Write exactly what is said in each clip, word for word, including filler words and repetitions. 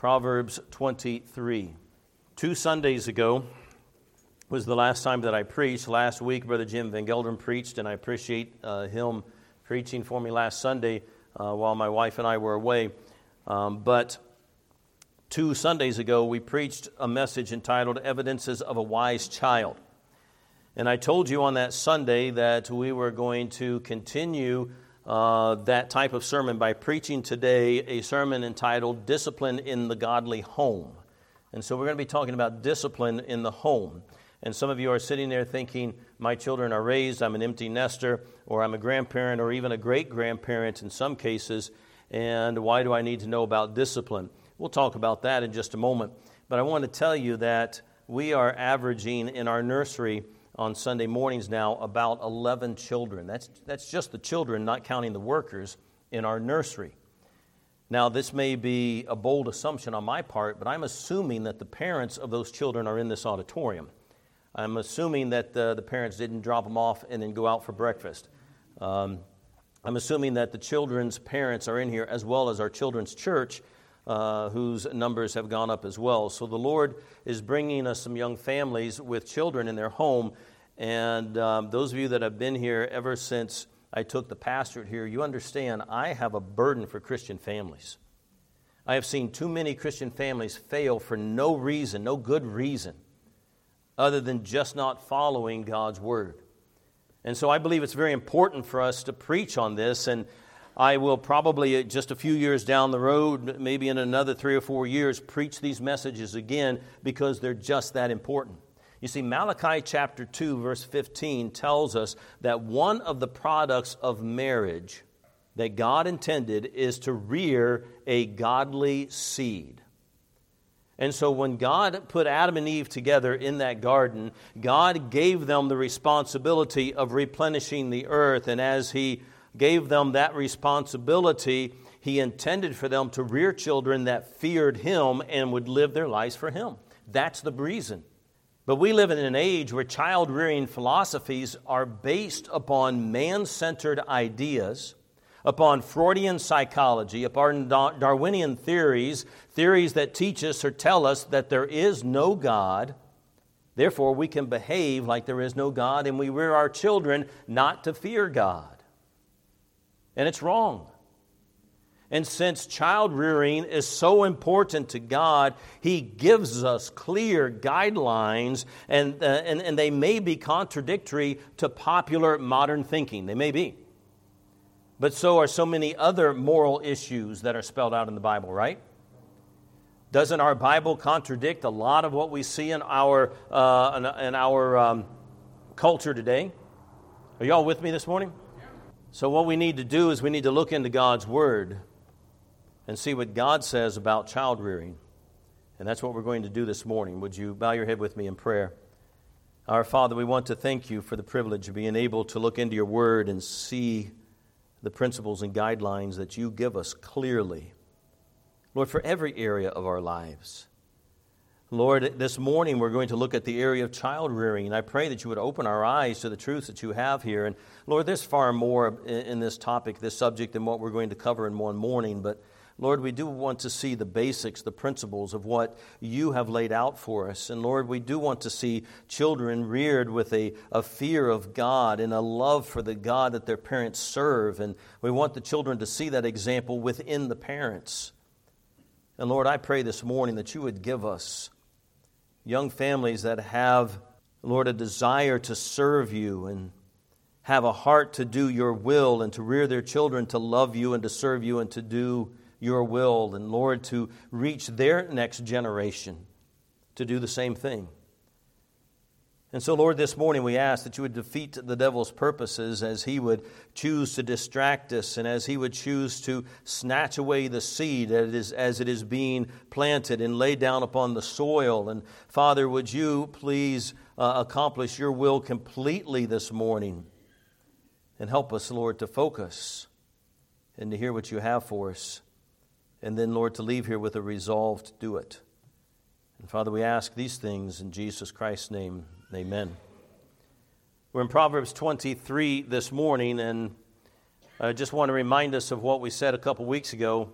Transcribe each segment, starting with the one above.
Proverbs twenty-three. Two Sundays ago was the last time that I preached. Last week, Brother Jim Van Gelderen preached, and I appreciate uh, him preaching for me last Sunday uh, while my wife and I were away. Um, but two Sundays ago, we preached a message entitled Evidences of a Wise Child. And I told you on that Sunday that we were going to continue uh, that type of sermon by preaching today a sermon entitled Discipline in the Godly Home. And so we're going to be talking about discipline in the home. And some of you are sitting there thinking, my children are raised, I'm an empty nester, or I'm a grandparent, or even a great-grandparent in some cases, and why do I need to know about discipline? We'll talk about that in just a moment. But I want to tell you that we are averaging in our nursery on Sunday mornings now about eleven children. That's, that's just the children, not counting the workers, in our nursery. Now, this may be a bold assumption on my part, but I'm assuming that the parents of those children are in this auditorium. I'm assuming that the, the parents didn't drop them off and then go out for breakfast. Um, I'm assuming that the children's parents are in here as well as our children's church, uh, whose numbers have gone up as well. So the Lord is bringing us some young families with children in their home. And um, those of you that have been here ever since I took the pastorate here, you understand I have a burden for Christian families. I have seen too many Christian families fail for no reason, no good reason, other than just not following God's Word. And so I believe it's very important for us to preach on this, and I will probably just a few years down the road, maybe in another three or four years, preach these messages again because they're just that important. You see, Malachi chapter two, verse fifteen tells us that one of the products of marriage that God intended is to rear a godly seed. And so when God put Adam and Eve together in that garden, God gave them the responsibility of replenishing the earth. And as He gave them that responsibility, He intended for them to rear children that feared Him and would live their lives for Him. That's the reason. But we live in an age where child-rearing philosophies are based upon man-centered ideas, upon Freudian psychology, upon Darwinian theories, theories that teach us or tell us that there is no God. Therefore, we can behave like there is no God, and we rear our children not to fear God. And it's wrong. And since child rearing is so important to God, He gives us clear guidelines, and, uh, and, and they may be contradictory to popular modern thinking. They may be. But so are so many other moral issues that are spelled out in the Bible, right? Doesn't our Bible contradict a lot of what we see in our, uh, in, in our um, culture today? Are y'all with me this morning? So what we need to do is we need to look into God's Word and see what God says about child rearing. And that's what we're going to do this morning. Would you bow your head with me in prayer? Our Father, we want to thank You for the privilege of being able to look into Your Word and see the principles and guidelines that You give us clearly, Lord, for every area of our lives. Lord, this morning we're going to look at the area of child rearing, and I pray that You would open our eyes to the truths that You have here. And Lord, there's far more in this topic, this subject, than what we're going to cover in one morning, but Lord, we do want to see the basics, the principles of what You have laid out for us. And Lord, we do want to see children reared with a, a fear of God and a love for the God that their parents serve. And we want the children to see that example within the parents. And Lord, I pray this morning that You would give us young families that have, Lord, a desire to serve You and have a heart to do Your will and to rear their children to love You and to serve You and to do Your will, and Lord, to reach their next generation to do the same thing. And so, Lord, this morning we ask that You would defeat the devil's purposes as he would choose to distract us and as he would choose to snatch away the seed as it is, as it is being planted and laid down upon the soil. And Father, would You please uh, accomplish Your will completely this morning and help us, Lord, to focus and to hear what You have for us. And then, Lord, to leave here with a resolve to do it. And Father, we ask these things in Jesus Christ's name. Amen. We're in Proverbs twenty-three this morning, and I just want to remind us of what we said a couple weeks ago.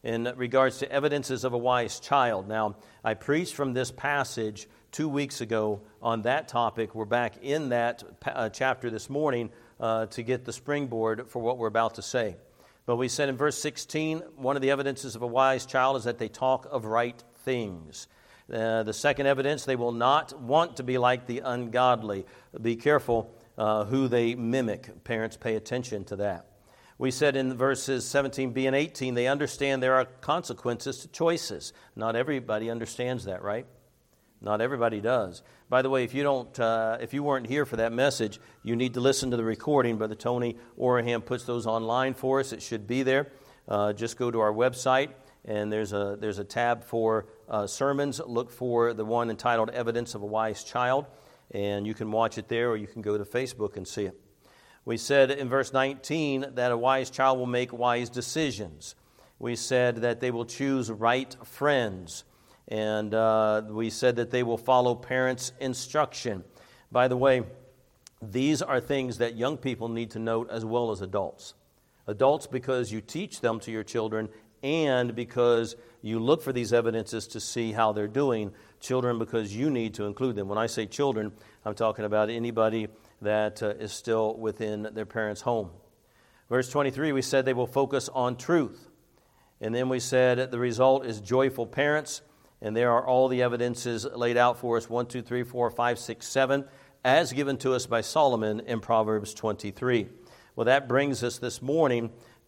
in regards to evidences of a wise child. Now, I preached from this passage two weeks ago on that topic. We're back in that uh, chapter this morning uh, to get the springboard for what we're about to say. But we said in verse sixteen, one of the evidences of a wise child is that they talk of right things. Uh, the second evidence, they will not want to be like the ungodly. Be careful uh, who they mimic. Parents, pay attention to that. We said in verses seventeen b and eighteen, they understand there are consequences to choices. Not everybody understands that, right? Not everybody does. By the way, if you don't, uh, if you weren't here for that message, you need to listen to the recording. Brother Tony Oraham puts those online for us. It should be there. Uh, just go to our website, and there's a there's a tab for uh, sermons. Look for the one entitled "Evidence of a Wise Child," and you can watch it there, or you can go to Facebook and see it. We said in verse nineteen that a wise child will make wise decisions. We said that they will choose right friends. And uh, we said that they will follow parents' instruction. By the way, these are things that young people need to note as well as adults. Adults because you teach them to your children, and because you look for these evidences to see how they're doing. Children because you need to include them. When I say children, I'm talking about anybody that uh, is still within their parents' home. Verse twenty-three, we said they will focus on truth. And then we said the result is joyful parents. And there are all the evidences laid out for us, one, two, three, four, five, six, seven, as given to us by Solomon in Proverbs twenty-three. Well, that brings us this morning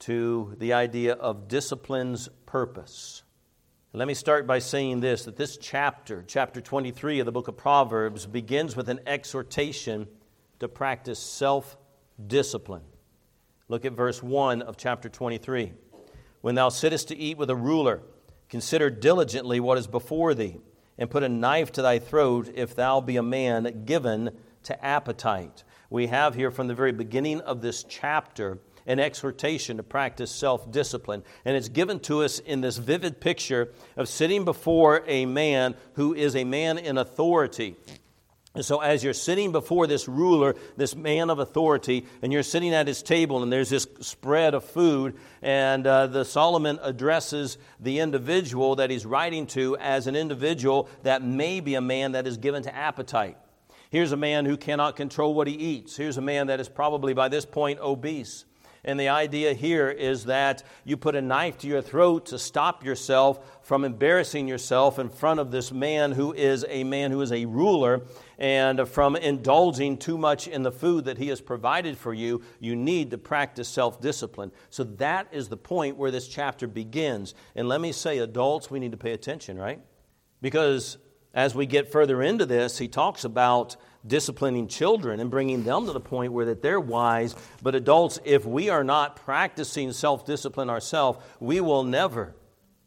to the idea of discipline's purpose. Let me start by saying this, that this chapter, chapter twenty-three of the book of Proverbs, begins with an exhortation to practice self-discipline. Look at verse one of chapter twenty-three. When thou sittest to eat with a ruler, consider diligently what is before thee, and put a knife to thy throat if thou be a man given to appetite. We have here from the very beginning of this chapter an exhortation to practice self-discipline. And it's given to us in this vivid picture of sitting before a man who is a man in authority. And so as you're sitting before this ruler, this man of authority, and you're sitting at his table, and there's this spread of food, and uh, the Solomon addresses the individual that he's writing to as an individual that may be a man that is given to appetite. Here's a man who cannot control what he eats. Here's a man that is probably by this point obese. And the idea here is that you put a knife to your throat to stop yourself from embarrassing yourself in front of this man who is a man who is a ruler, and from indulging too much in the food that he has provided for you. You need to practice self-discipline. So that is the point where this chapter begins. And let me say, adults, we need to pay attention, right? Because as we get further into this, he talks about disciplining children and bringing them to the point where that they're wise. But adults, if we are not practicing self-discipline ourselves, we will never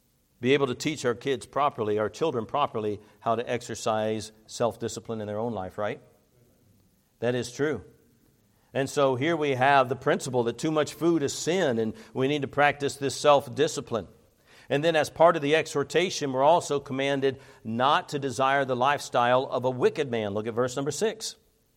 be able to teach our kids properly, our children properly, how to exercise self-discipline in their own life, right? That is true. And so here we have the principle that too much food is sin, and we need to practice this self-discipline. And then as part of the exhortation, we're also commanded not to desire the lifestyle of a wicked man. Look at verse number six.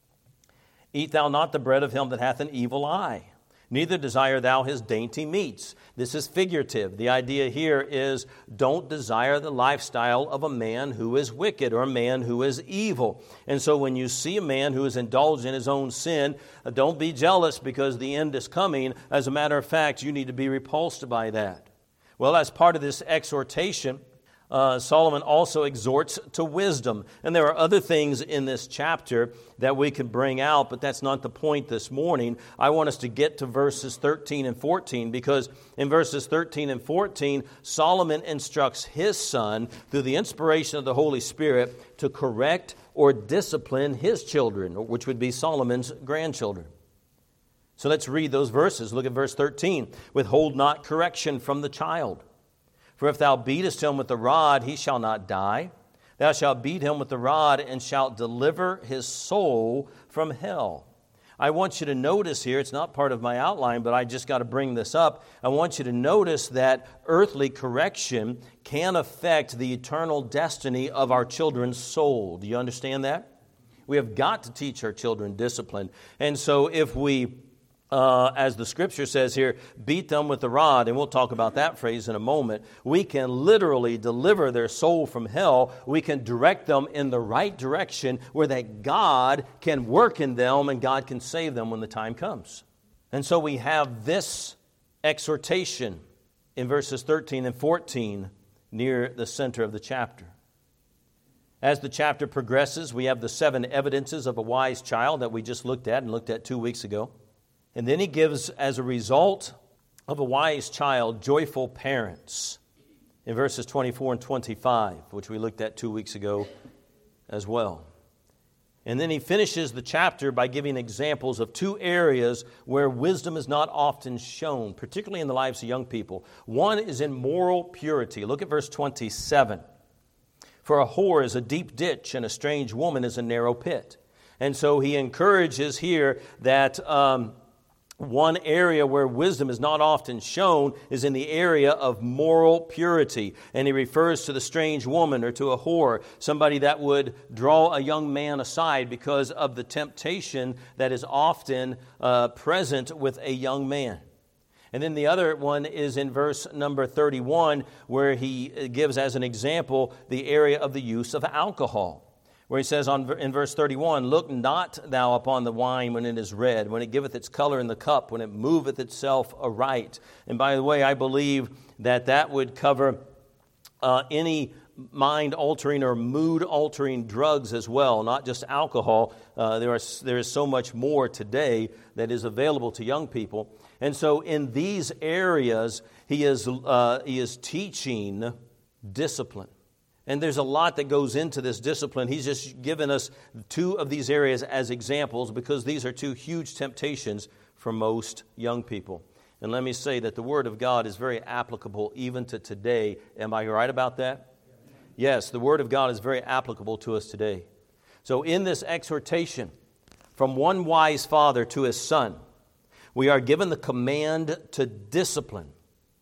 Eat thou not the bread of him that hath an evil eye, neither desire thou his dainty meats. This is figurative. The idea here is don't desire the lifestyle of a man who is wicked or a man who is evil. And so when you see a man who is indulged in his own sin, don't be jealous because the end is coming. As a matter of fact, you need to be repulsed by that. Well, as part of this exhortation, uh, Solomon also exhorts to wisdom. And there are other things in this chapter that we could bring out, but that's not the point this morning. I want us to get to verses thirteen and fourteen, because in verses thirteen and fourteen, Solomon instructs his son, through the inspiration of the Holy Spirit, to correct or discipline his children, which would be Solomon's grandchildren. So let's read those verses. Look at verse thirteen. Withhold not correction from the child. For if thou beatest him with the rod, he shall not die. Thou shalt beat him with the rod, and shalt deliver his soul from hell. I want you to notice here, it's not part of my outline, but I just got to bring this up. I want you to notice that earthly correction can affect the eternal destiny of our children's soul. Do you understand that? We have got to teach our children discipline. And so if we uh, as the scripture says here, beat them with the rod, and we'll talk about that phrase in a moment. We can literally deliver their soul from hell. We can direct them in the right direction where that God can work in them and God can save them when the time comes. And so we have this exhortation in verses thirteen and fourteen near the center of the chapter. As the chapter progresses, we have the seven evidences of a wise child that we just looked at and looked at two weeks ago. And then he gives, as a result of a wise child, joyful parents in verses twenty-four and twenty-five, which we looked at two weeks ago as well. And then he finishes the chapter by giving examples of two areas where wisdom is not often shown, particularly in the lives of young people. One is in moral purity. Look at verse twenty-seven. For a whore is a deep ditch, and a strange woman is a narrow pit. And so he encourages here that um, one area where wisdom is not often shown is in the area of moral purity. And he refers to the strange woman or to a whore, somebody that would draw a young man aside because of the temptation that is often uh, present with a young man. And then the other one is in verse number thirty-one, where he gives as an example the area of the use of alcohol. Where he says on, in verse thirty-one, look not thou upon the wine when it is red, when it giveth its color in the cup, when it moveth itself aright. And by the way, I believe that that would cover uh, any mind-altering or mood-altering drugs as well, not just alcohol. Uh, there, are, there is so much more today that is available to young people. And so in these areas, he is, uh, he is teaching discipline. And there's a lot that goes into this discipline. He's just given us two of these areas as examples because these are two huge temptations for most young people. And let me say that the Word of God is very applicable even to today. Am I right about that? Yes, the Word of God is very applicable to us today. So in this exhortation from one wise father to his son, we are given the command to discipline.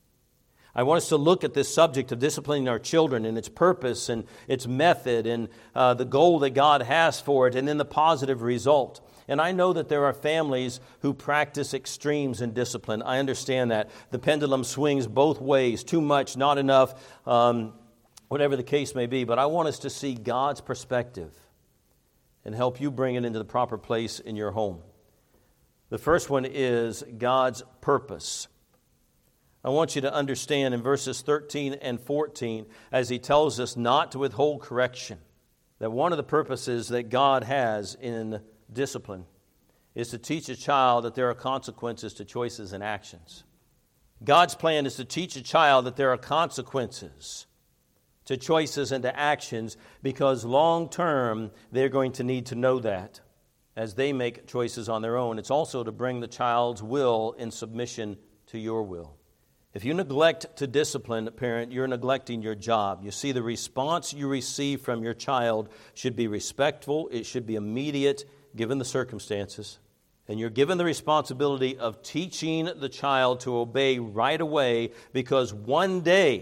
I want us to look at this subject of disciplining our children and its purpose and its method and uh, the goal that God has for it and then the positive result. And I know that there are families who practice extremes in discipline. I understand that. The pendulum swings both ways, too much, not enough, um, whatever the case may be. But I want us to see God's perspective and help you bring it into the proper place in your home. The first one is God's purpose. I want you to understand in verses thirteen and fourteen, as he tells us not to withhold correction, that one of the purposes that God has in discipline is to teach a child that there are consequences to choices and actions. God's plan is to teach a child that there are consequences to choices and to actions because long term they're going to need to know that as they make choices on their own. It's also to bring the child's will in submission to your will. If you neglect to discipline a parent, you're neglecting your job. You see, the response you receive from your child should be respectful. It should be immediate, given the circumstances. And you're given the responsibility of teaching the child to obey right away because one day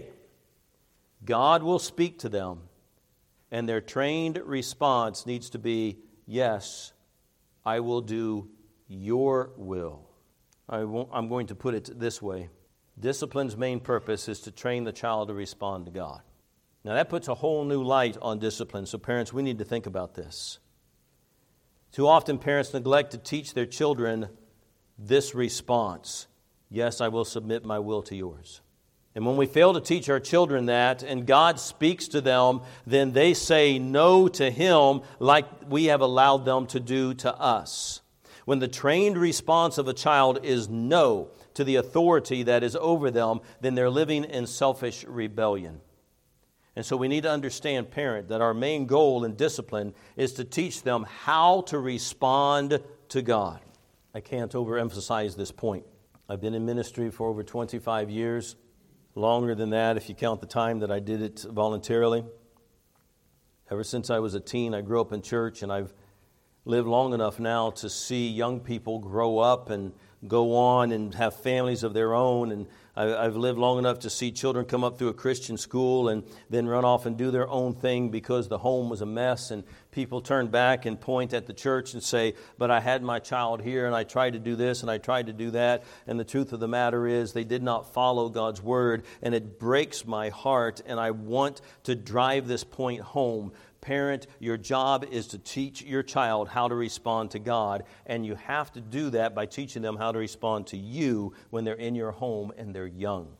God will speak to them and their trained response needs to be, yes, I will do your will. I won't, I'm going to put it this way. Discipline's main purpose is to train the child to respond to God. Now that puts a whole new light on discipline, so parents, we need to think about this. Too often parents neglect to teach their children this response. Yes, I will submit my will to yours. And when we fail to teach our children that, and God speaks to them, then they say no to Him like we have allowed them to do to us. When the trained response of a child is no to the authority that is over them, then they're living in selfish rebellion. And so we need to understand, parent, that our main goal in discipline is to teach them how to respond to God. I can't overemphasize this point. I've been in ministry for over twenty-five years, longer than that if you count the time that I did it voluntarily. Ever since I was a teen, I grew up in church, and I've lived long enough now to see young people grow up and go on and have families of their own. And I've lived long enough to see children come up through a Christian school and then run off and do their own thing because the home was a mess, and people turn back and point at the church and say, but I had my child here and I tried to do this and I tried to do that, and the truth of the matter is they did not follow God's word, and it breaks my heart, and I want to drive this point home. Parent, your job is to teach your child how to respond to God, and you have to do that by teaching them how to respond to you when they're in your home and they're young.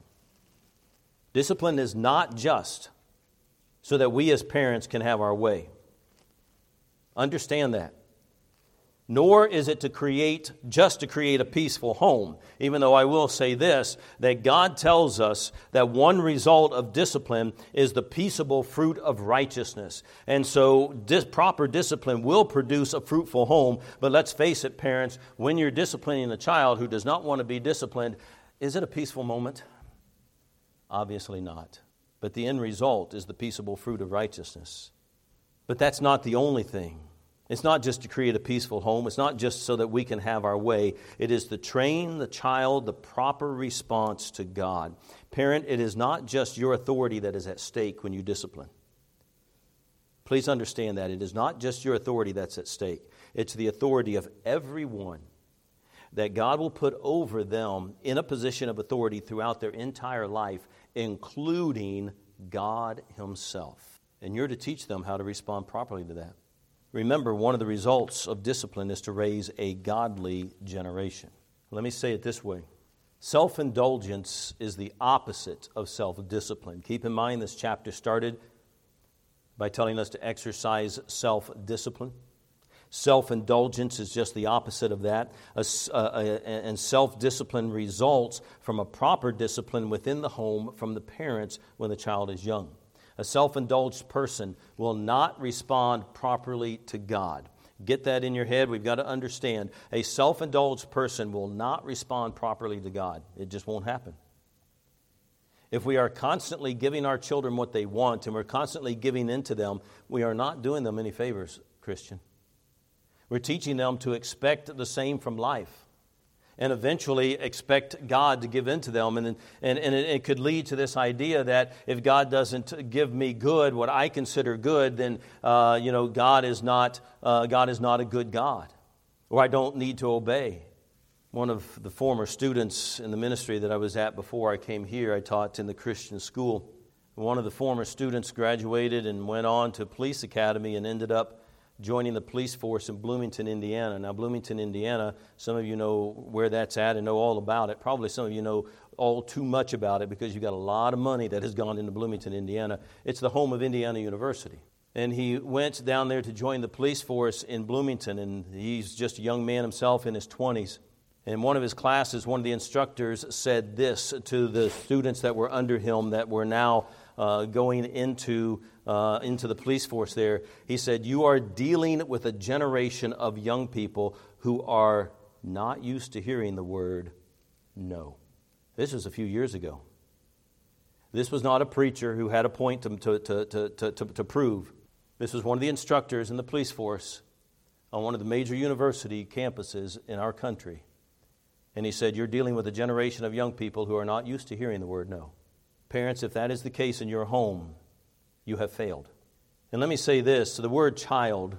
Discipline is not just so that we as parents can have our way. Understand that. Nor is it to create, just to create a peaceful home. Even though I will say this, that God tells us that one result of discipline is the peaceable fruit of righteousness. And so dis- proper discipline will produce a fruitful home. But let's face it, parents, when you're disciplining a child who does not want to be disciplined, is it a peaceful moment? Obviously not. But the end result is the peaceable fruit of righteousness. But that's not the only thing. It's not just to create a peaceful home. It's not just so that we can have our way. It is to train the child the proper response to God. Parent, it is not just your authority that is at stake when you discipline. Please understand that. It is not just your authority that's at stake. It's the authority of everyone that God will put over them in a position of authority throughout their entire life, including God Himself. And you're to teach them how to respond properly to that. Remember, one of the results of discipline is to raise a godly generation. Let me say it this way. Self-indulgence is the opposite of self-discipline. Keep in mind, this chapter started by telling us to exercise self-discipline. Self-indulgence is just the opposite of that. And self-discipline results from a proper discipline within the home from the parents when the child is young. A self-indulged person will not respond properly to God. Get that in your head. We've got to understand. A self-indulged person will not respond properly to God. It just won't happen. If we are constantly giving our children what they want and we're constantly giving in to them, we are not doing them any favors, Christian. We're teaching them to expect the same from life and eventually expect God to give in to them. And, and, and it, it could lead to this idea that if God doesn't give me good, what I consider good, then uh, you know God is not uh, God is not a good God, or I don't need to obey. One of the former students in the ministry that I was at before I came here, I taught in the Christian school. One of the former students graduated and went on to police academy and ended up joining the police force in Bloomington, Indiana. Now, Bloomington, Indiana, some of you know where that's at and know all about it. Probably some of you know all too much about it because you've got a lot of money that has gone into Bloomington, Indiana. It's the home of Indiana University. And he went down there to join the police force in Bloomington, and he's just a young man himself in his twenties. In one of his classes, one of the instructors said this to the students that were under him that were now uh, going into uh, into the police force there. He said, "You are dealing with a generation of young people who are not used to hearing the word no." This was a few years ago. This was not a preacher who had a point to, to, to, to, to, to prove. This was one of the instructors in the police force on one of the major university campuses in our country. And he said, "You're dealing with a generation of young people who are not used to hearing the word no." Parents, if that is the case in your home, you have failed. And let me say this, the word child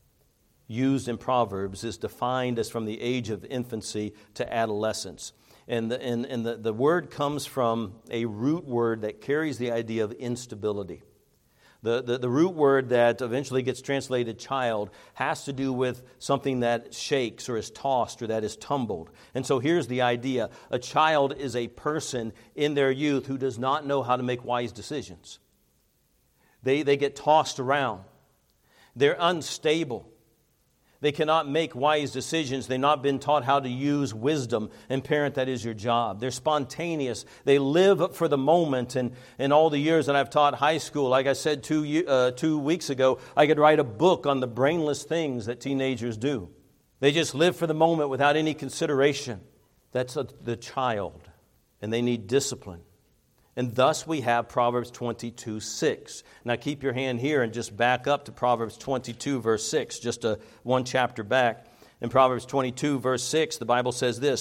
used in Proverbs is defined as from the age of infancy to adolescence. And the, and, and the, the word comes from a root word that carries the idea of instability. The, the, the root word that eventually gets translated child has to do with something that shakes or is tossed or that is tumbled. And so here's the idea. A child is a person in their youth who does not know how to make wise decisions. They, they get tossed around. They're unstable. They cannot make wise decisions. They've not been taught how to use wisdom. And parent, that is your job. They're spontaneous. They live for the moment. And in all the years that I've taught high school, like I said two, uh, two weeks ago, I could write a book on the brainless things that teenagers do. They just live for the moment without any consideration. That's a, the child. And they need discipline. And thus we have Proverbs twenty-two six. Now keep your hand here and just back up to Proverbs twenty-two verse six, just a one chapter back. In Proverbs twenty-two verse six, the Bible says this,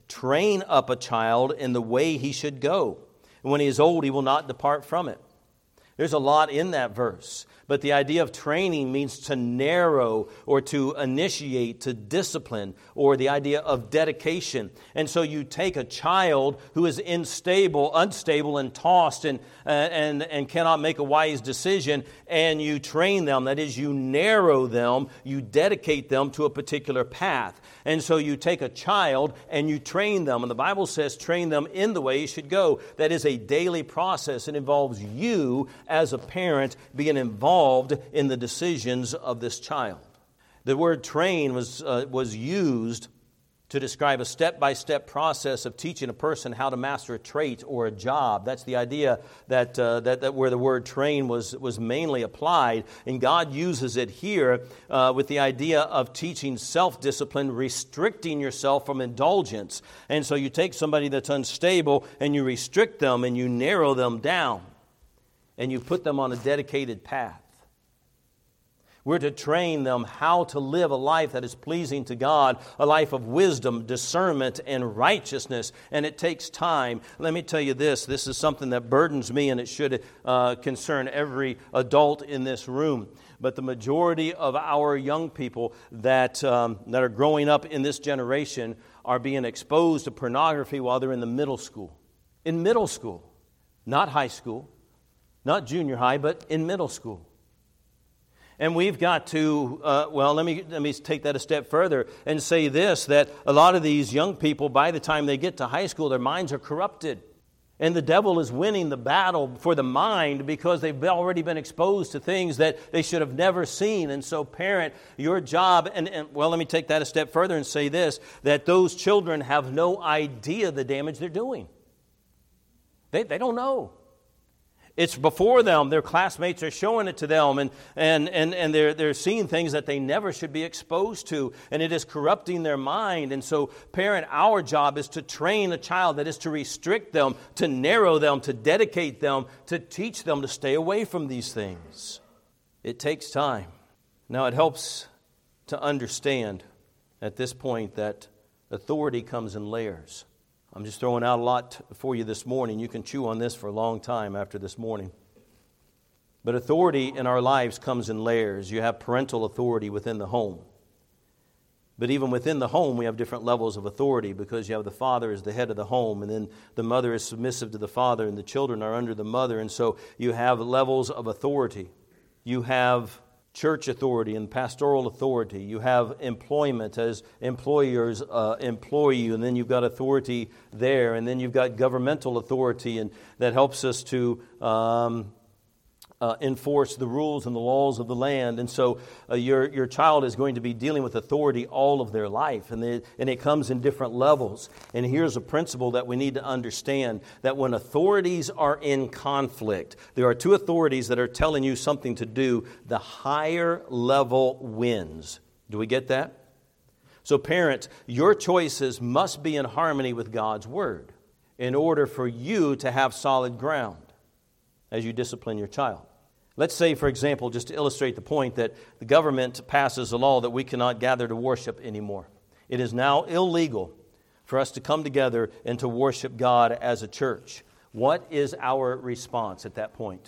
train up a child in the way he should go. And when he is old, he will not depart from it. There's a lot in that verse. But the idea of training means to narrow or to initiate, to discipline, or the idea of dedication. And so you take a child who is unstable, unstable and tossed and, uh, and, and cannot make a wise decision, and you train them. That is, you narrow them, you dedicate them to a particular path. And so you take a child and you train them. And the Bible says train them in the way you should go. That is a daily process. It involves you as a parent being involved in the decisions of this child. The word train was, uh, was used to describe a step-by-step process of teaching a person how to master a trait or a job. That's the idea that, uh, that, that where the word train was, was mainly applied. And God uses it here uh, with the idea of teaching self-discipline, restricting yourself from indulgence. And so you take somebody that's unstable and you restrict them and you narrow them down and you put them on a dedicated path. We're to train them how to live a life that is pleasing to God, a life of wisdom, discernment, and righteousness. And it takes time. Let me tell you this. This is something that burdens me, and it should uh, concern every adult in this room. But the majority of our young people that, um, that are growing up in this generation are being exposed to pornography while they're in the middle school. In middle school. Not high school. Not junior high, but in middle school. And we've got to, uh, well, let me let me take that a step further and say this, that a lot of these young people, by the time they get to high school, their minds are corrupted. And the devil is winning the battle for the mind because they've already been exposed to things that they should have never seen. And so, parent, your job, and, and well, let me take that a step further and say this, that those children have no idea the damage they're doing. They, they don't know. It's before them. Their classmates are showing it to them, and, and, and, and they're, they're seeing things that they never should be exposed to, and it is corrupting their mind. And so, parent, our job is to train a child, that is to restrict them, to narrow them, to dedicate them, to teach them to stay away from these things. It takes time. Now, it helps to understand at this point that authority comes in layers. I'm just throwing out a lot for you this morning. You can chew on this for a long time after this morning. But authority in our lives comes in layers. You have parental authority within the home. But even within the home, we have different levels of authority because you have the father as the head of the home, and then the mother is submissive to the father, and the children are under the mother. And so you have levels of authority. You have church authority and pastoral authority. You have employment as employers uh, employ you, and then you've got authority there, and then you've got governmental authority, and that helps us to um, uh, enforce the rules and the laws of the land. And so uh, your your child is going to be dealing with authority all of their life, and they, and it comes in different levels. And here's a principle that we need to understand, that when authorities are in conflict, there are two authorities that are telling you something to do, the higher level wins. Do we get that? So parents, your choices must be in harmony with God's Word in order for you to have solid ground as you discipline your child. Let's say, for example, just to illustrate the point, that the government passes a law that we cannot gather to worship anymore. It is now illegal for us to come together and to worship God as a church. What is our response at that point?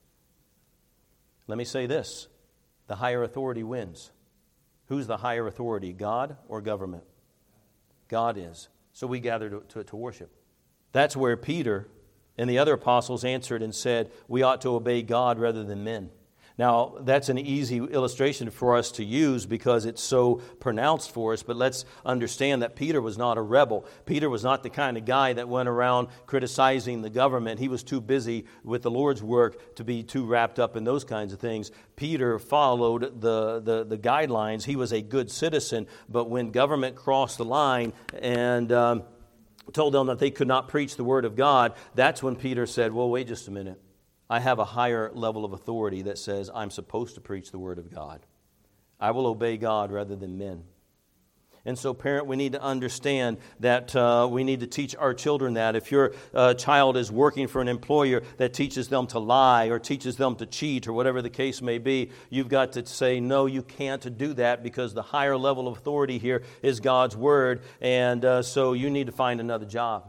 Let me say this. The higher authority wins. Who's the higher authority, God or government? God is. So we gather to, to, to worship. That's where Peter and the other apostles answered and said, we ought to obey God rather than men. Now, that's an easy illustration for us to use because it's so pronounced for us, but let's understand that Peter was not a rebel. Peter was not the kind of guy that went around criticizing the government. He was too busy with the Lord's work to be too wrapped up in those kinds of things. Peter followed the, the, the guidelines. He was a good citizen, but when government crossed the line and Um, told them that they could not preach the Word of God, that's when Peter said, well, wait just a minute. I have a higher level of authority that says I'm supposed to preach the Word of God. I will obey God rather than men. And so, parent, we need to understand that uh, we need to teach our children that. If your uh, child is working for an employer that teaches them to lie or teaches them to cheat or whatever the case may be, you've got to say, no, you can't do that, because the higher level of authority here is God's Word. And uh, so you need to find another job.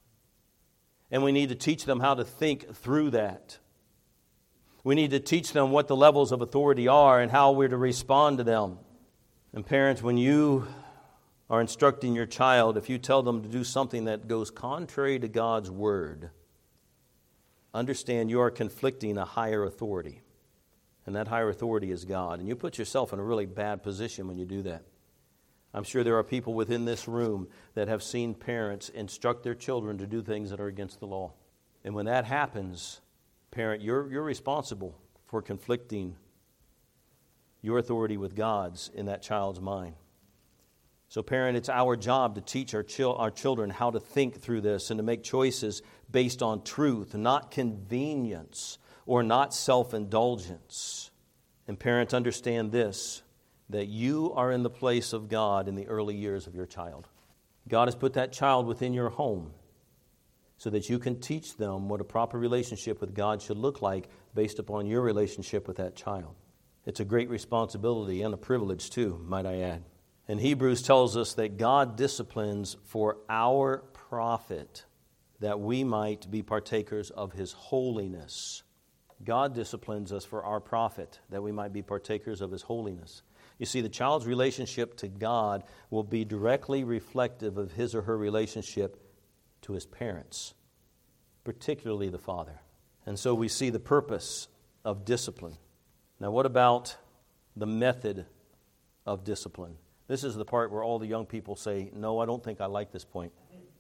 And we need to teach them how to think through that. We need to teach them what the levels of authority are and how we're to respond to them. And parents, when you are instructing your child, if you tell them to do something that goes contrary to God's Word, understand you are conflicting a higher authority. And that higher authority is God. And you put yourself in a really bad position when you do that. I'm sure there are people within this room that have seen parents instruct their children to do things that are against the law. And when that happens, parent, you're, you're responsible for conflicting your authority with God's in that child's mind. So, parent, it's our job to teach our, chil- our children how to think through this and to make choices based on truth, not convenience or not self-indulgence. And parents, understand this, that you are in the place of God in the early years of your child. God has put that child within your home so that you can teach them what a proper relationship with God should look like based upon your relationship with that child. It's a great responsibility and a privilege too, might I add. And Hebrews tells us that God disciplines for our profit, that we might be partakers of His holiness. God disciplines us for our profit, that we might be partakers of His holiness. You see, the child's relationship to God will be directly reflective of his or her relationship to his parents, particularly the father. And so we see the purpose of discipline. Now, what about the method of discipline? This is the part where all the young people say, no, I don't think I like this point.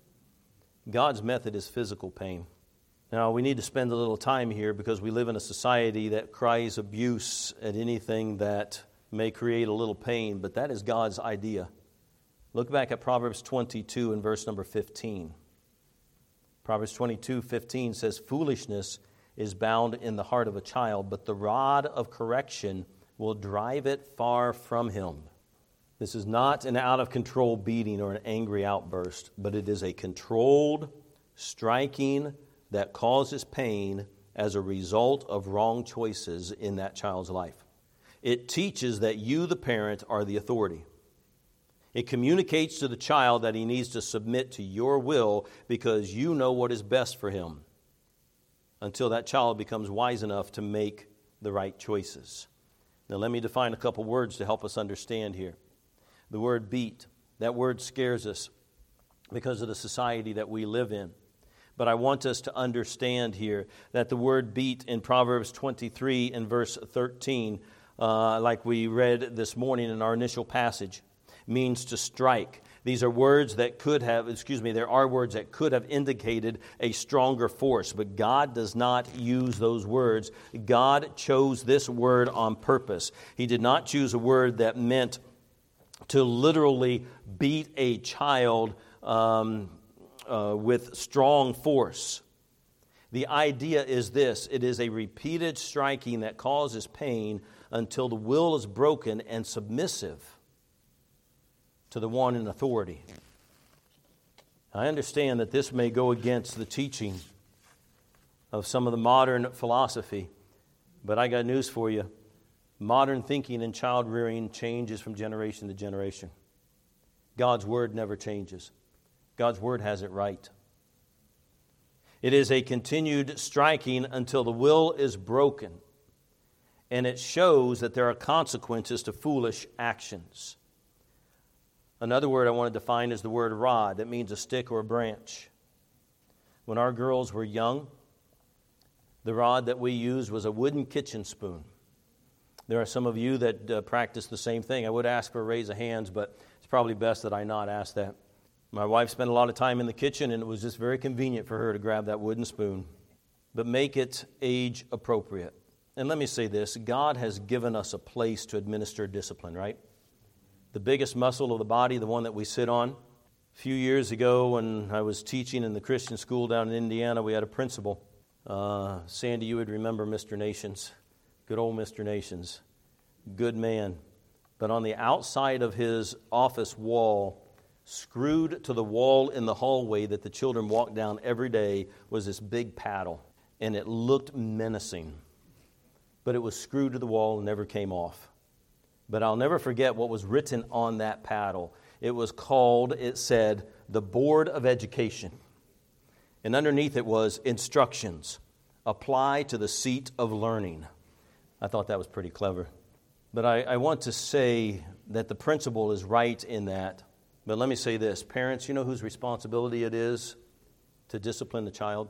God's method is physical pain. Now, we need to spend a little time here because we live in a society that cries abuse at anything that may create a little pain, but that is God's idea. Look back at Proverbs twenty-two and verse number fifteen. Proverbs twenty-two fifteen says, foolishness is bound in the heart of a child, but the rod of correction will drive it far from him. This is not an out-of-control beating or an angry outburst, but it is a controlled striking that causes pain as a result of wrong choices in that child's life. It teaches that you, the parent, are the authority. It communicates to the child that he needs to submit to your will because you know what is best for him until that child becomes wise enough to make the right choices. Now, let me define a couple words to help us understand here. The word beat, that word scares us because of the society that we live in. But I want us to understand here that the word beat in Proverbs twenty-three and verse thirteen, uh, like we read this morning in our initial passage, means to strike. These are words that could have, excuse me, there are words that could have indicated a stronger force, but God does not use those words. God chose this word on purpose. He did not choose a word that meant to literally beat a child um, uh, with strong force. The idea is this: it is a repeated striking that causes pain until the will is broken and submissive to the one in authority. I understand that this may go against the teaching of some of the modern philosophy, but I got news for you. Modern thinking and child rearing changes from generation to generation. God's Word never changes. God's Word has it right. It is a continued striking until the will is broken, and it shows that there are consequences to foolish actions. Another word I want to define is the word rod. That means a stick or a branch. When our girls were young, the rod that we used was a wooden kitchen spoon. There are some of you that uh, practice the same thing. I would ask for a raise of hands, but it's probably best that I not ask that. My wife spent a lot of time in the kitchen, and it was just very convenient for her to grab that wooden spoon. But make it age appropriate. And let me say this, God has given us a place to administer discipline, right? The biggest muscle of the body, the one that we sit on. A few years ago when I was teaching in the Christian school down in Indiana, we had a principal. Uh, Sandy, you would remember Mister Nations. Good old Mister Nations. Good man. But on the outside of his office wall, screwed to the wall in the hallway that the children walked down every day, was this big paddle. And it looked menacing. But it was screwed to the wall and never came off. But I'll never forget what was written on that paddle. It was called, it said, the Board of Education. And underneath it was instructions. Apply to the seat of learning. I thought that was pretty clever. But I, I want to say that the principle is right in that. But let me say this. Parents, you know whose responsibility it is to discipline the child?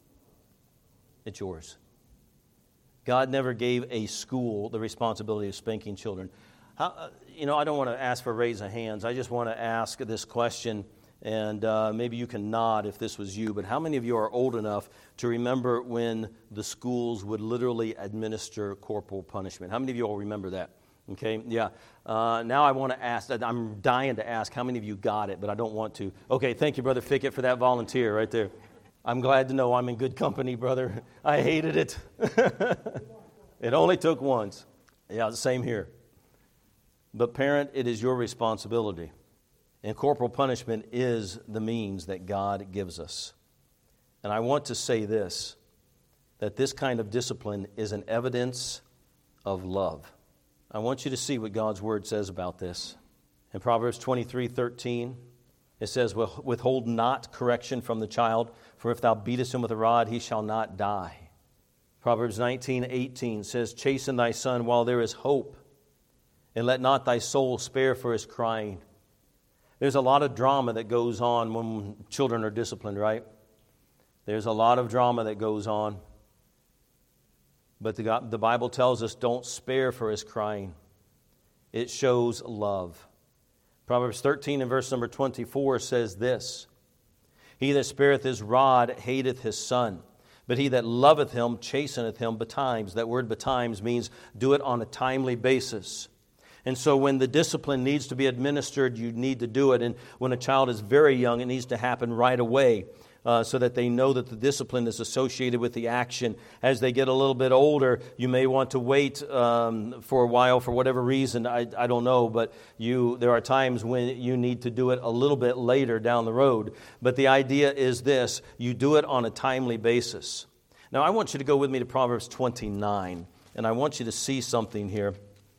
It's yours. God never gave a school the responsibility of spanking children. How, you know, I don't want to ask for a raise of hands. I just want to ask this question, and uh, maybe you can nod if this was you, but how many of you are old enough to remember when the schools would literally administer corporal punishment? How many of you all remember that? Okay, yeah. Uh, now I want to ask, I'm dying to ask how many of you got it, but I don't want to. Okay, thank you, Brother Fickett, for that volunteer right there. I'm glad to know I'm in good company, brother. I hated it. It only took once. Yeah, the same here. But parent, it is your responsibility. And corporal punishment is the means that God gives us. And I want to say this, that this kind of discipline is an evidence of love. I want you to see what God's Word says about this. In Proverbs twenty-three thirteen, it says, withhold not correction from the child, for if thou beatest him with a rod, he shall not die. Proverbs nineteen eighteen says, chasten thy son while there is hope, and let not thy soul spare for his crying. There's a lot of drama that goes on when children are disciplined, right? There's a lot of drama that goes on. But the, God, the Bible tells us don't spare for his crying. It shows love. Proverbs thirteen and verse number twenty-four says this, he that spareth his rod hateth his son, but he that loveth him chasteneth him betimes. That word betimes means do it on a timely basis. And so when the discipline needs to be administered, you need to do it. And when a child is very young, it needs to happen right away uh, so that they know that the discipline is associated with the action. As they get a little bit older, you may want to wait um, for a while for whatever reason. I, I don't know, but you there are times when you need to do it a little bit later down the road. But the idea is this, you do it on a timely basis. Now I want you to go with me to Proverbs twenty-nine, and I want you to see something here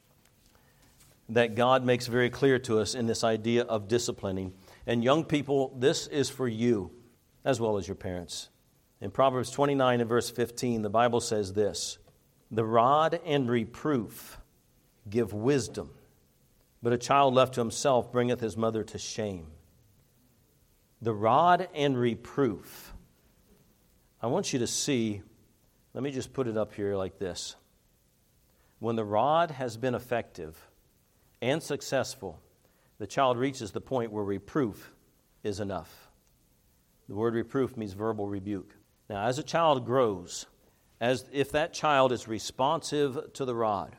that God makes very clear to us in this idea of disciplining. And young people, this is for you as well as your parents. In Proverbs twenty-nine and verse fifteen, the Bible says this, the rod and reproof give wisdom, but a child left to himself bringeth his mother to shame. The rod and reproof. I want you to see, let me just put it up here like this. When the rod has been effective and successful, the child reaches the point where reproof is enough. The word reproof means verbal rebuke. Now, as a child grows, as if that child is responsive to the rod,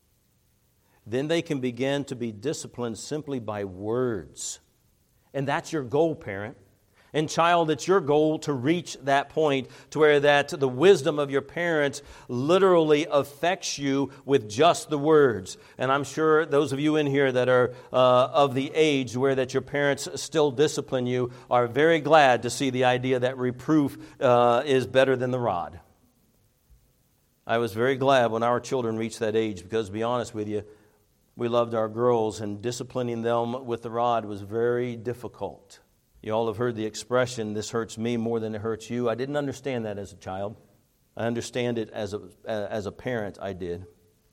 then they can begin to be disciplined simply by words. And that's your goal, parent. And child, it's your goal to reach that point to where that the wisdom of your parents literally affects you with just the words. And I'm sure those of you in here that are uh, of the age where that your parents still discipline you are very glad to see the idea that reproof uh, is better than the rod. I was very glad when our children reached that age because, to be honest with you, we loved our girls and disciplining them with the rod was very difficult. You all have heard the expression, this hurts me more than it hurts you. I didn't understand that as a child. I understand it as a, as a parent, I did.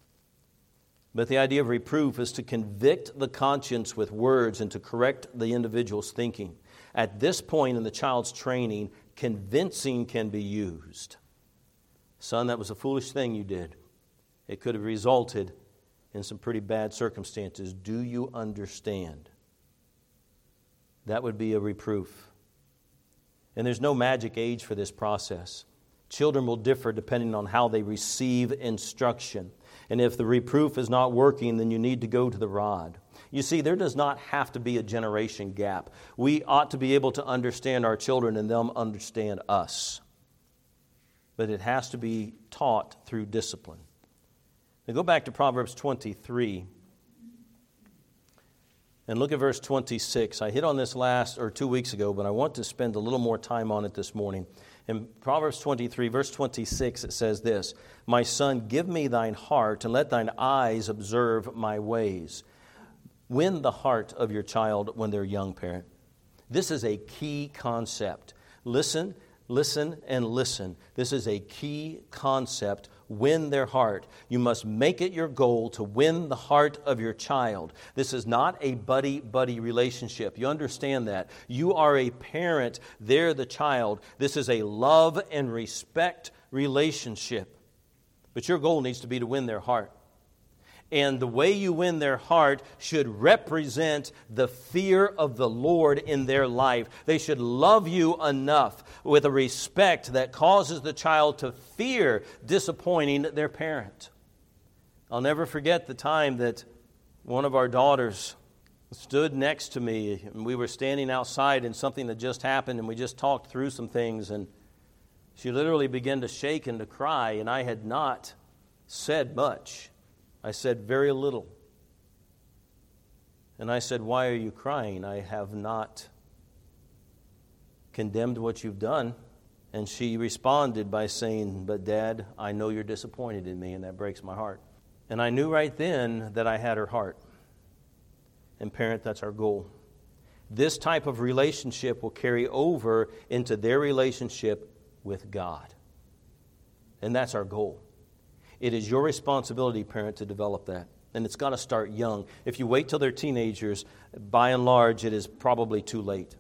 But the idea of reproof is to convict the conscience with words and to correct the individual's thinking. At this point in the child's training, convincing can be used. Son, that was a foolish thing you did. It could have resulted in some pretty bad circumstances. Do you understand? That would be a reproof. And there's no magic age for this process. Children will differ depending on how they receive instruction. And if the reproof is not working, then you need to go to the rod. You see, there does not have to be a generation gap. We ought to be able to understand our children and them understand us. But it has to be taught through discipline. Now go back to Proverbs twenty-three And look at verse twenty-six. I hit on this last or two weeks ago, but I want to spend a little more time on it this morning. In Proverbs twenty-three, verse twenty-six, it says this, "My son, give me thine heart, and let thine eyes observe my ways." Win the heart of your child when they're young, parent. This is a key concept. Listen, listen, and listen. This is a key concept. Win their heart. You must make it your goal to win the heart of your child. This is not a buddy-buddy relationship. You understand that. You are a parent. They're the child. This is a love and respect relationship. But your goal needs to be to win their heart. And the way you win their heart should represent the fear of the Lord in their life. They should love you enough with a respect that causes the child to fear disappointing their parent. I'll never forget the time that one of our daughters stood next to me, and we were standing outside and something had just happened, and we just talked through some things, and she literally began to shake and to cry, and I had not said much. I said very little. And I said, "Why are you crying? I have not condemned what you've done." And she responded by saying, "But Dad, I know you're disappointed in me, and that breaks my heart." And I knew right then that I had her heart. And parent, that's our goal. This type of relationship will carry over into their relationship with God. And that's our goal. It is your responsibility, parent, to develop that. And it's got to start young. If you wait till they're teenagers, by and large, it is probably too late.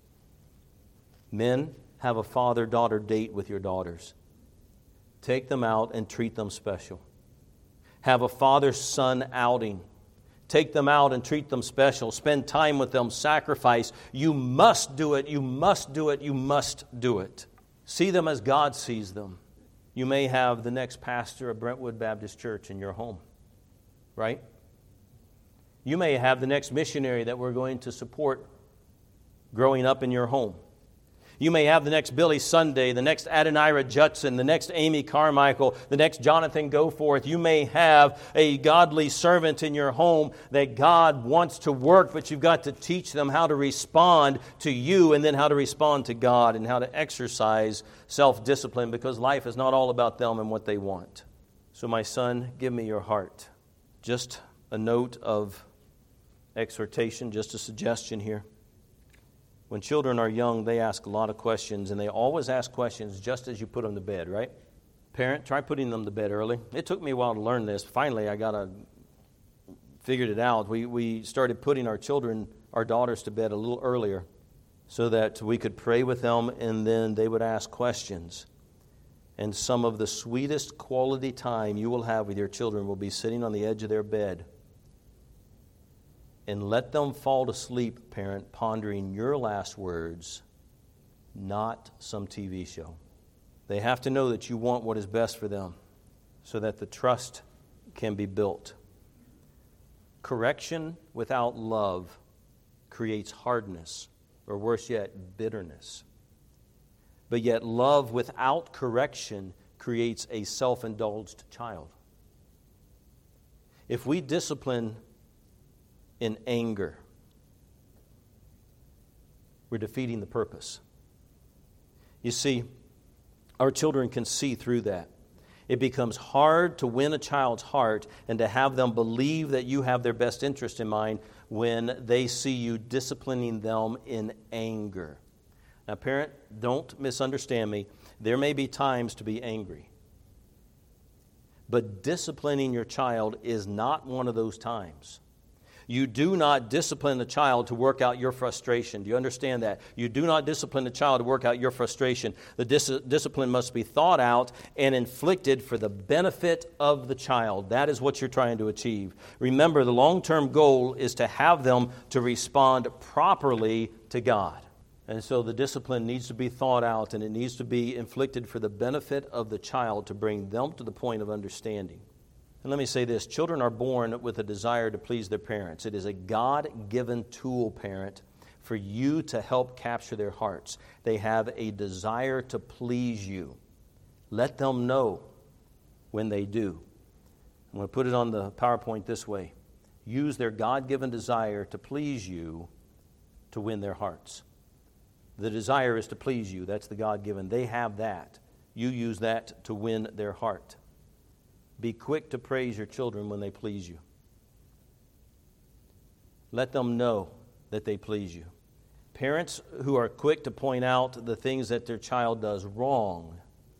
Men, have a father-daughter date with your daughters. Take them out and treat them special. Have a father-son outing. Take them out and treat them special. Spend time with them. Sacrifice. You must do it. You must do it. You must do it. See them as God sees them. You may have the next pastor of Brentwood Baptist Church in your home, right? You may have the next missionary that we're going to support growing up in your home. You may have the next Billy Sunday, the next Adonira Judson, the next Amy Carmichael, the next Jonathan Goforth. You may have a godly servant in your home that God wants to work, but you've got to teach them how to respond to you and then how to respond to God and how to exercise self-discipline, because life is not all about them and what they want. So my son, give me your heart. Just a note of exhortation, just a suggestion here. When children are young, they ask a lot of questions, and they always ask questions just as you put them to bed, right? Parent, try putting them to bed early. It took me a while to learn this. Finally, I got to figured it out. We we started putting our children, our daughters, to bed a little earlier so that we could pray with them, and then they would ask questions. And some of the sweetest quality time you will have with your children will be sitting on the edge of their bed. And let them fall to sleep, parent, pondering your last words, not some T V show. They have to know that you want what is best for them so that the trust can be built. Correction without love creates hardness, or worse yet, bitterness. But yet love without correction creates a self-indulged child. If we discipline in anger, we're defeating the purpose. You see, our children can see through that. It becomes hard to win a child's heart and to have them believe that you have their best interest in mind when they see you disciplining them in anger. Now, parent, don't misunderstand me. There may be times to be angry. But disciplining your child is not one of those times. You do not discipline a child to work out your frustration. Do you understand that? You do not discipline a child to work out your frustration. The dis- discipline must be thought out and inflicted for the benefit of the child. That is what you're trying to achieve. Remember, the long-term goal is to have them to respond properly to God. And so the discipline needs to be thought out, and it needs to be inflicted for the benefit of the child to bring them to the point of understanding. And let me say this, children are born with a desire to please their parents. It is a God-given tool, parent, for you to help capture their hearts. They have a desire to please you. Let them know when they do. I'm going to put it on the PowerPoint this way. use their God-given desire to please you to win their hearts. The desire is to please you. That's the God-given. They have that. You use that to win their heart. Be quick to praise your children when they please you. Let them know that they please you. Parents who are quick to point out the things that their child does wrong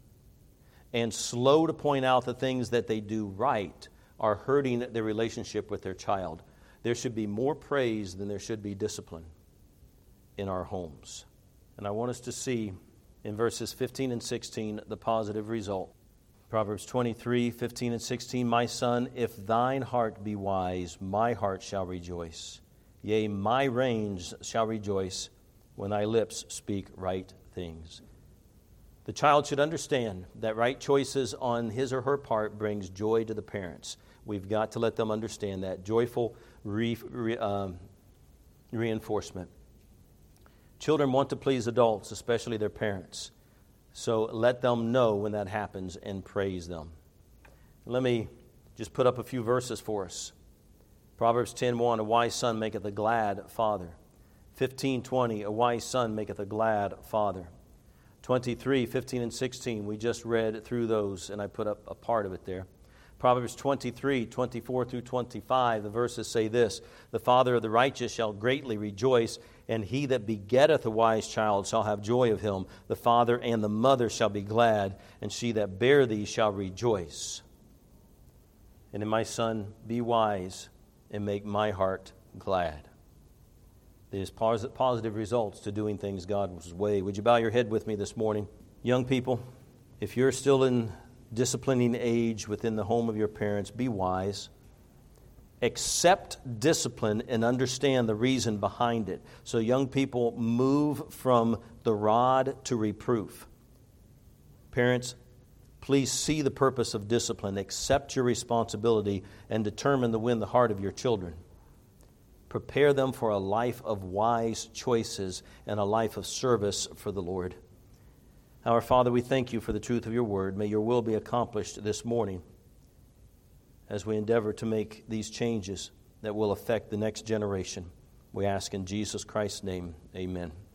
and slow to point out the things that they do right are hurting their relationship with their child. There should be more praise than there should be discipline in our homes. And I want us to see in verses fifteen and sixteen the positive result. Proverbs twenty-three, fifteen and sixteen, My son, if thine heart be wise, my heart shall rejoice. Yea, my reins shall rejoice when thy lips speak right things. The child should understand that right choices on his or her part brings joy to the parents. We've got to let them understand that. Joyful re, re, um, reinforcement. Children want to please adults, especially their parents. So let them know when that happens and praise them. Let me just put up a few verses for us. Proverbs ten one, a wise son maketh a glad father. fifteen twenty, a wise son maketh a glad father. twenty-three, fifteen and sixteen, we just read through those, and I put up a part of it there. Proverbs twenty-three, twenty-four through twenty-five, the verses say this, The father of the righteous shall greatly rejoice, and he that begetteth a wise child shall have joy of him. The father and the mother shall be glad, and she that bare thee shall rejoice. And in my son, be wise, and make my heart glad. There's positive results to doing things God's way. Would you bow your head with me this morning? Young people, if you're still in disciplining age within the home of your parents, be wise. Accept discipline and understand the reason behind it. So young people, move from the rod to reproof. Parents, please see the purpose of discipline, accept your responsibility, and determine to win the heart of your children. Prepare them for a life of wise choices and a life of service for the Lord. Our Father, we thank you for the truth of your word. May your will be accomplished this morning as we endeavor to make these changes that will affect the next generation. We ask in Jesus Christ's name, amen.